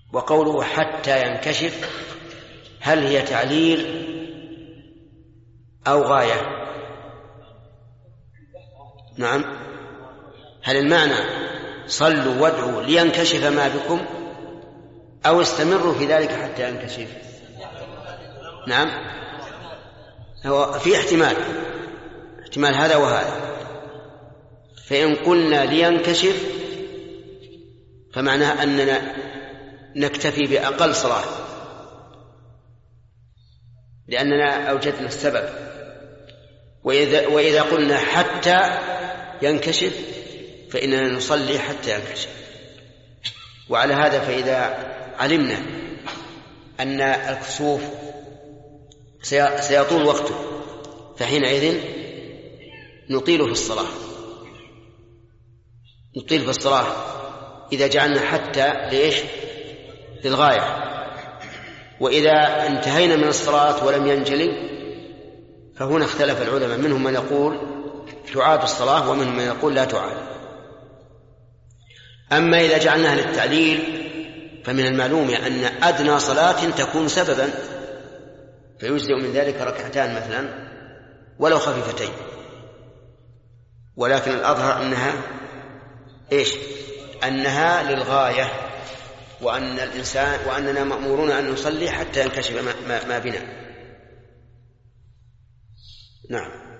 وقوله حتى ينكشف هل هي تعليل أو غاية؟ نعم. هل المعنى صلوا وادعوا لينكشف ما بكم أو استمروا في ذلك حتى ينكشف؟ نعم، هو في احتمال هذا وهذا. فإن قلنا لينكشف فمعناه أننا نكتفي بأقل صلاة لأننا أوجدنا السبب. وإذا قلنا حتى ينكشف فإننا نصلي حتى ينكشف. وعلى هذا فإذا علمنا أن الكسوف سيطول وقته فحينئذ نطيل في الصلاة إذا جعلنا حتى ليش؟ للغاية. وإذا انتهينا من الصلاة ولم ينجلي فهنا اختلف العلماء، منهم من يقول تعاد الصلاة ومنهم من يقول لا تعاد. أما إذا جعلناها للتعليل فمن المعلوم أن أدنى صلاة تكون سببا فيجزئ من ذلك ركعتان مثلا ولو خفيفتين، ولكن الأظهر أنها للغاية وأننا مأمورون أن نصلي حتى ينكشف ما بنا. نعم.